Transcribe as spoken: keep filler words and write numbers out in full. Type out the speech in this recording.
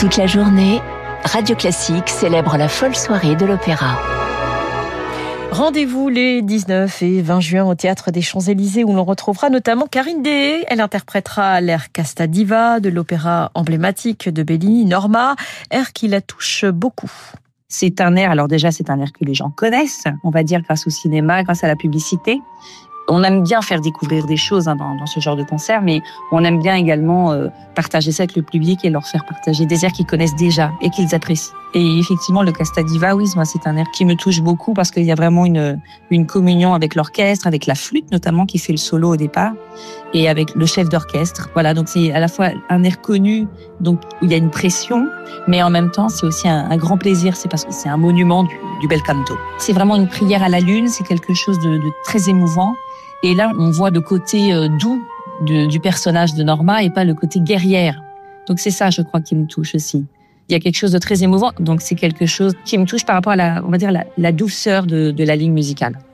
Toute la journée, Radio Classique célèbre la folle soirée de l'opéra. Rendez-vous les dix-neuf et vingt juin au Théâtre des Champs-Élysées où l'on retrouvera notamment Karine Deshaies. Elle interprétera l'air Casta Diva de l'opéra emblématique de Bellini, Norma, air qui la touche beaucoup. C'est un air, alors déjà c'est un air que les gens connaissent, on va dire grâce au cinéma, grâce à la publicité. On aime bien faire découvrir des choses hein, dans, dans ce genre de concert, mais on aime bien également euh, partager ça avec le public et leur faire partager des airs qu'ils connaissent déjà et qu'ils apprécient. Et effectivement, le Casta Diva, oui, moi, c'est un air qui me touche beaucoup parce qu'il y a vraiment une, une communion avec l'orchestre, avec la flûte notamment qui fait le solo au départ, et avec le chef d'orchestre. Voilà, donc c'est à la fois un air connu, donc où il y a une pression, mais en même temps, c'est aussi un, un grand plaisir. C'est parce que c'est un monument du, du bel canto. C'est vraiment une prière à la lune. C'est quelque chose de, de très émouvant. Et là, on voit le côté euh, doux de, du personnage de Norma et pas le côté guerrière. Donc c'est ça, je crois, qui me touche aussi. Il y a quelque chose de très émouvant, donc c'est quelque chose qui me touche par rapport à la, on va dire, la, la douceur de, de la ligne musicale.